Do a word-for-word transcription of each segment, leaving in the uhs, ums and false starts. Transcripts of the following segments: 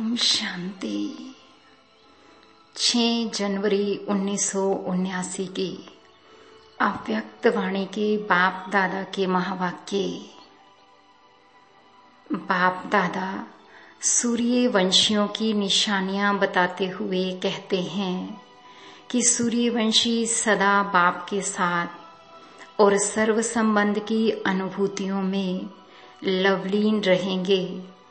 ओम शांति। छह जनवरी उन्नीस सौ उन्यासी की अव्यक्त वाणी के बाप दादा के महावाक्य। बाप दादा सूर्य वंशियों की निशानियां बताते हुए कहते हैं कि सूर्यवंशी सदा बाप के साथ और सर्व संबंध की अनुभूतियों में लवलीन रहेंगे।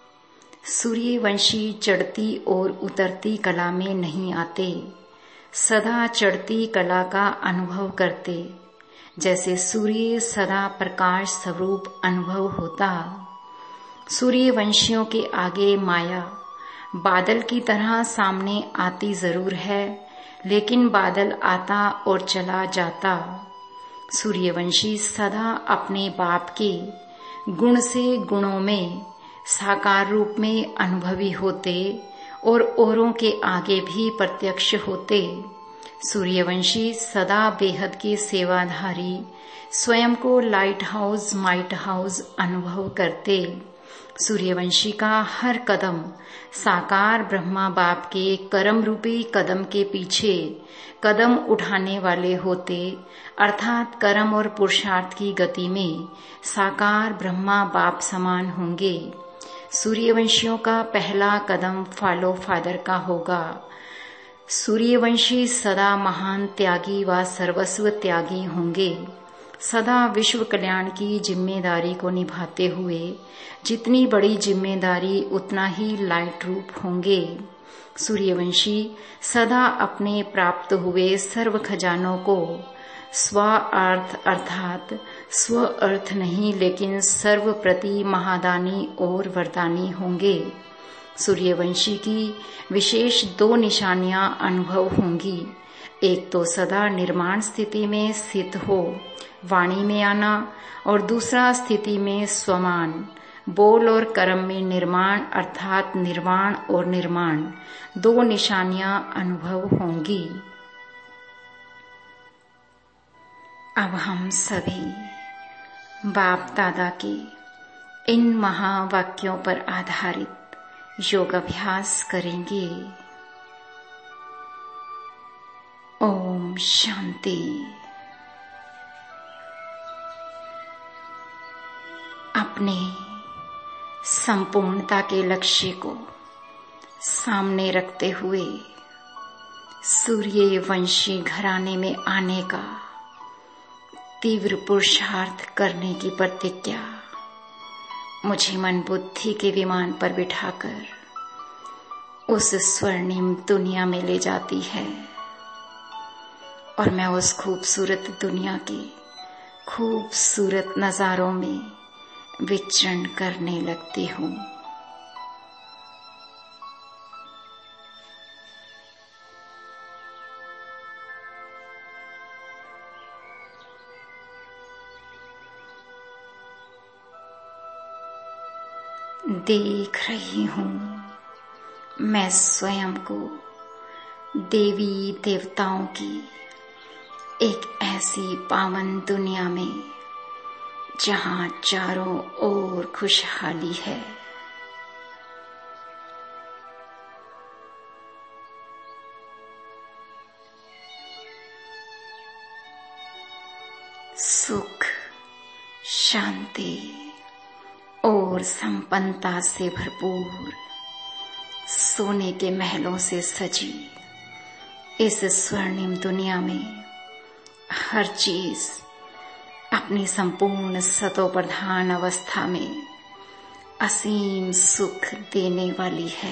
सूर्यवंशी चढ़ती और उतरती कला में नहीं आते, सदा चढ़ती कला का अनुभव करते। जैसे सूर्य सदा प्रकाश स्वरूप अनुभव होता। सूर्यवंशियों के आगे माया बादल की तरह सामने आती जरूर है, लेकिन बादल आता और चला जाता। सूर्यवंशी सदा अपने बाप के गुण से गुणों में साकार रूप में अनुभवी होते और औरों के आगे भी प्रत्यक्ष होते। सूर्यवंशी सदा बेहद के सेवाधारी स्वयं को लाइट हाउस माइट हाउस अनुभव करते। सूर्यवंशी का हर कदम साकार ब्रह्मा बाप के कर्म रूपी कदम के पीछे कदम उठाने वाले होते, अर्थात कर्म और पुरुषार्थ की गति में साकार ब्रह्मा बाप समान होंगे। सूर्यवंशियों का पहला कदम फॉलो फादर का होगा। सूर्यवंशी सदा महान त्यागी व सर्वस्व त्यागी होंगे। सदा विश्व कल्याण की जिम्मेदारी को निभाते हुए जितनी बड़ी जिम्मेदारी उतना ही लाइट रूप होंगे। सूर्यवंशी सदा अपने प्राप्त हुए सर्व खजानों को स्व अर्थ अर्थात स्व अर्थ नहीं लेकिन सर्व प्रति महादानी और वरदानी होंगे। सूर्यवंशी की विशेष दो निशानियां अनुभव होंगी। एक तो सदा निर्माण स्थिति में स्थित हो, वाणी में आना, और दूसरा स्थिति में स्वमान, बोल और कर्म में निर्माण अर्थात निर्वाण और निर्माण, दो निशानियां अनुभव होंगी। अब हम सभी बाप दादा के इन महावाक्यों पर आधारित योग अभ्यास करेंगे। ओम शांति। अपने संपूर्णता के लक्ष्य को सामने रखते हुए सूर्यवंशी घराने में आने का तीव्र पुरुषार्थ करने की प्रतिज्ञा मुझे मन बुद्धि के विमान पर बिठाकर उस स्वर्णिम दुनिया में ले जाती है और मैं उस खूबसूरत दुनिया के खूबसूरत नजारों में विचरण करने लगती हूँ। देख रही हूँ मैं स्वयं को देवी देवताओं की एक ऐसी पावन दुनिया में जहाँ चारों ओर खुशहाली है। सुख, शांति और संपन्नता से भरपूर सोने के महलों से सजी इस स्वर्णिम दुनिया में हर चीज अपनी संपूर्ण सतो प्रधान अवस्था में असीम सुख देने वाली है।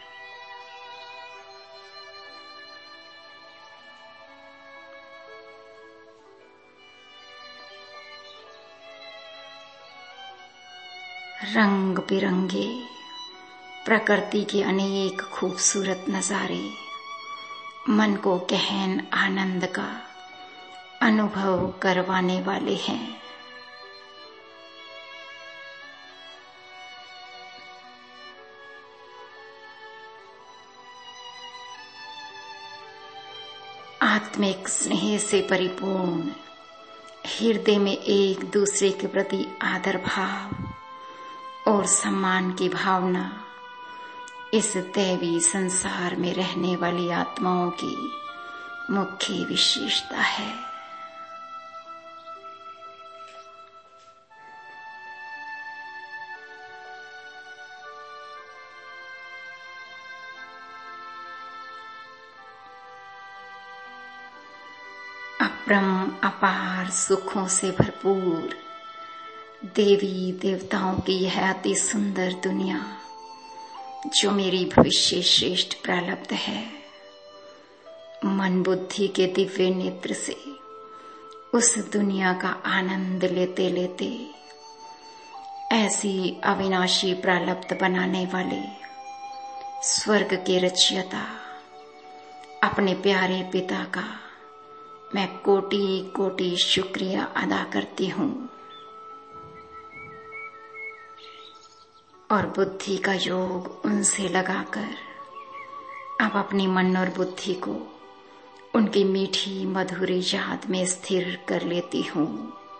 रंग बिरंगे प्रकृति के अनेक खूबसूरत नजारे मन को गहन आनंद का अनुभव करवाने वाले हैं। आत्मिक स्नेह से परिपूर्ण हृदय में एक दूसरे के प्रति आदर भाव और सम्मान की भावना इस दैवी संसार में रहने वाली आत्माओं की मुख्य विशेषता है। अपरम अपार सुखों से भरपूर देवी देवताओं की यह अति सुंदर दुनिया जो मेरी भविष्य श्रेष्ठ प्रारब्ध है, मन बुद्धि के दिव्य नेत्र से उस दुनिया का आनंद लेते लेते ऐसी अविनाशी प्रारब्ध बनाने वाले स्वर्ग के रचयिता अपने प्यारे पिता का मैं कोटि कोटि शुक्रिया अदा करती हूँ और बुद्धि का योग उनसे लगाकर अब अपनी मन और बुद्धि को उनकी मीठी मधुर याद में स्थिर कर लेती हूँ।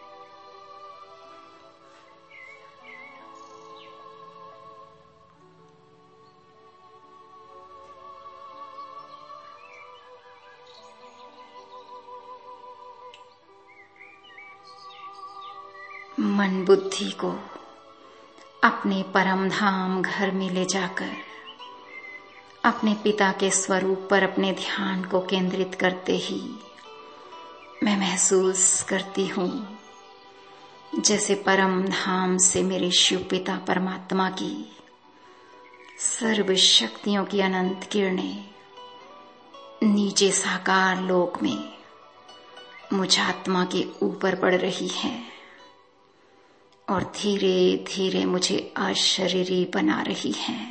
मन बुद्धि को अपने परम धाम घर में ले जाकर अपने पिता के स्वरूप पर अपने ध्यान को केंद्रित करते ही मैं महसूस करती हूँ जैसे परम धाम से मेरे शिव पिता परमात्मा की सर्व शक्तियों की अनंत किरणें नीचे साकार लोक में मुझ आत्मा के ऊपर पड़ रही हैं और धीरे धीरे मुझे अशरीरी बना रही हैं।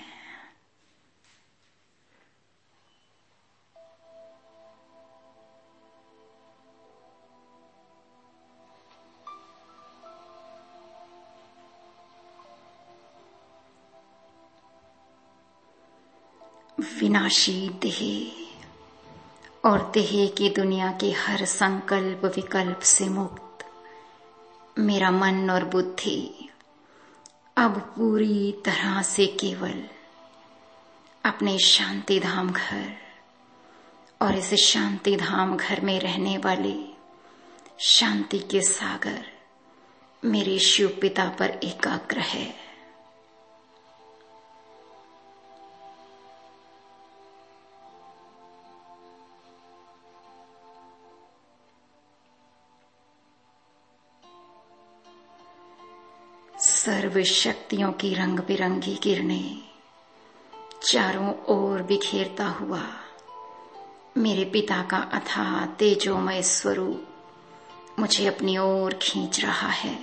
विनाशी देह और देह की दुनिया के हर संकल्प विकल्प से मुक्त मेरा मन और बुद्धि अब पूरी तरह से केवल अपने शांति धाम घर और इस शांति धाम घर में रहने वाले शांति के सागर मेरे शिव पिता पर एकाग्र है। सर्व शक्तियों की रंग बिरंगी किरणें चारों ओर बिखेरता हुआ मेरे पिता का अथाह तेजोमय स्वरूप मुझे अपनी ओर खींच रहा है।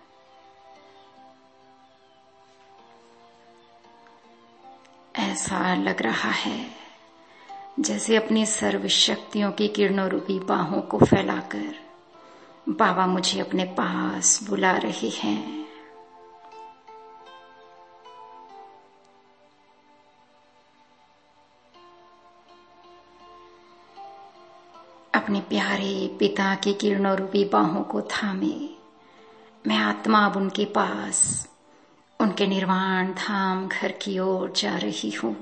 ऐसा लग रहा है जैसे अपनी सर्व शक्तियों की किरणों रूपी बाहों को फैलाकर बाबा मुझे अपने पास बुला रहे हैं। अपने प्यारे पिता की किरणों रूपी बाहों को थामे मैं आत्मा अब उनके पास उनके निर्वाण धाम घर की ओर जा रही हूँ।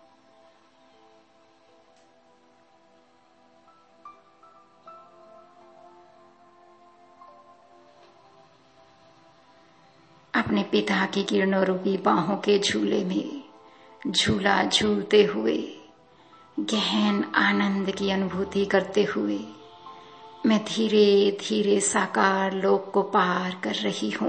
अपने पिता की किरणों रूपी बाहों के झूले में झूला झूलते हुए गहन आनंद की अनुभूति करते हुए मैं धीरे धीरे साकार लोक को पार कर रही हूँ।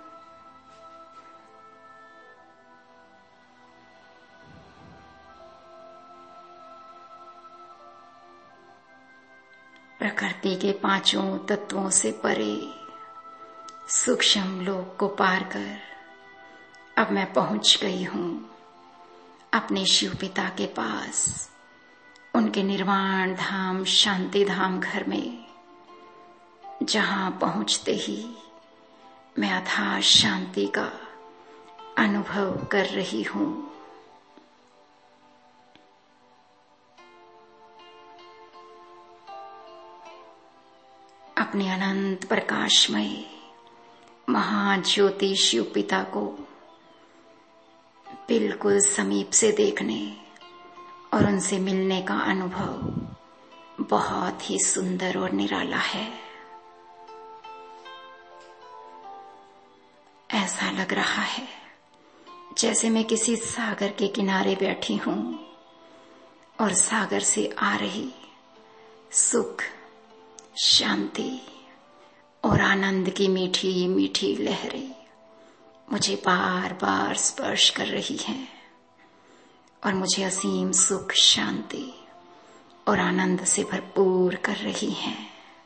प्रकृति के पांचों तत्वों से परे सूक्ष्म लोक को पार कर अब मैं पहुंच गई हूँ अपने शिव पिता के पास, उनके निर्वाण धाम शांति धाम घर में, जहां पहुंचते ही मैं अथाह शांति का अनुभव कर रही हूँ। अपने अनंत प्रकाशमय महाज्योति शिव पिता को बिल्कुल समीप से देखने और उनसे मिलने का अनुभव बहुत ही सुंदर और निराला है। ऐसा लग रहा है जैसे मैं किसी सागर के किनारे बैठी हूं और सागर से आ रही सुख, शांति और आनंद की मीठी मीठी लहरें मुझे बार बार स्पर्श कर रही हैं और मुझे असीम सुख, शांति और आनंद से भरपूर कर रही हैं।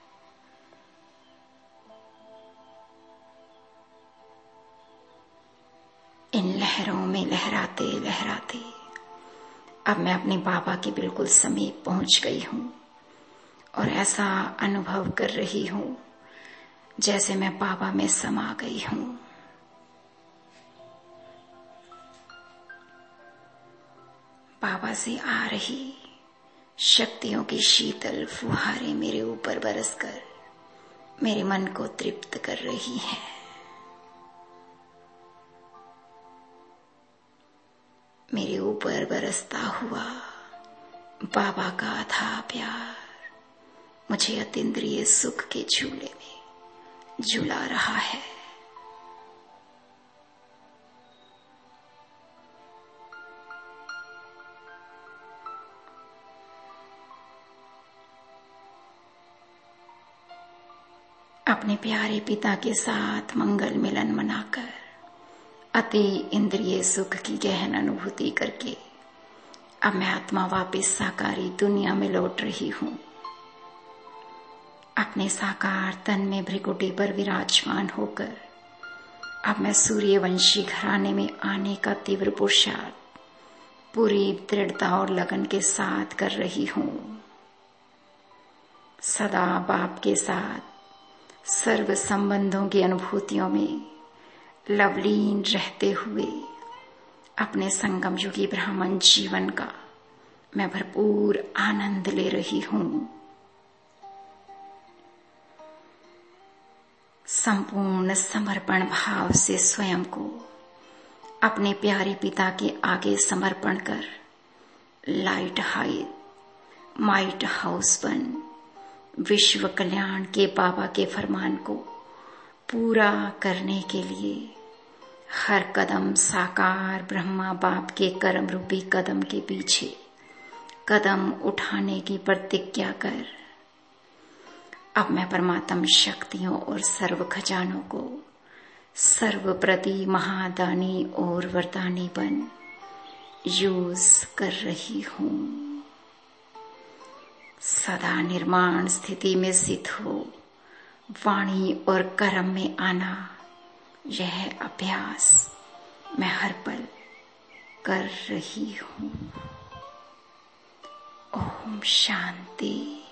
इन लहरों में लहराते लहराते अब मैं अपने बाबा के बिल्कुल समीप पहुंच गई हूं और ऐसा अनुभव कर रही हूं जैसे मैं बाबा में समा गई हूं। बाबा से आ रही शक्तियों की शीतल फुहारें मेरे ऊपर बरसकर मेरे मन को तृप्त कर रही हैं। मेरे ऊपर बरसता हुआ बाबा का अथाह प्यार मुझे अतीन्द्रिय सुख के झूले में झूला रहा है। अपने प्यारे पिता के साथ मंगल मिलन मनाकर अति इंद्रिय सुख की गहन अनुभूति करके अब मैं आत्मा वापस साकारी दुनिया में लौट रही हूं। अपने साकार तन में भ्रिकुटी पर विराजमान होकर अब मैं सूर्यवंशी घराने में आने का तीव्र पुरुषार्थ पूरी दृढ़ता और लगन के साथ कर रही हूं। सदा बाप के साथ सर्व संबंधों की अनुभूतियों में लवलीन रहते हुए अपने संगम युगी ब्राह्मण जीवन का मैं भरपूर आनंद ले रही हूं। संपूर्ण समर्पण भाव से स्वयं को अपने प्यारे पिता के आगे समर्पण कर लाइट हाइट माइट हाउस बन विश्व कल्याण के बाबा के फरमान को पूरा करने के लिए हर कदम साकार ब्रह्मा बाप के कर्म रूपी कदम के पीछे कदम उठाने की प्रतिज्ञा कर अब मैं परमात्म शक्तियों और सर्व खजानों को सर्वप्रति महादानी और वरदानी बन यूज कर रही हूं। सदा निर्माण स्थिति में स्थित हो वाणी और कर्म में आना, यह अभ्यास मैं हर पल कर रही हूं। ओम शांति।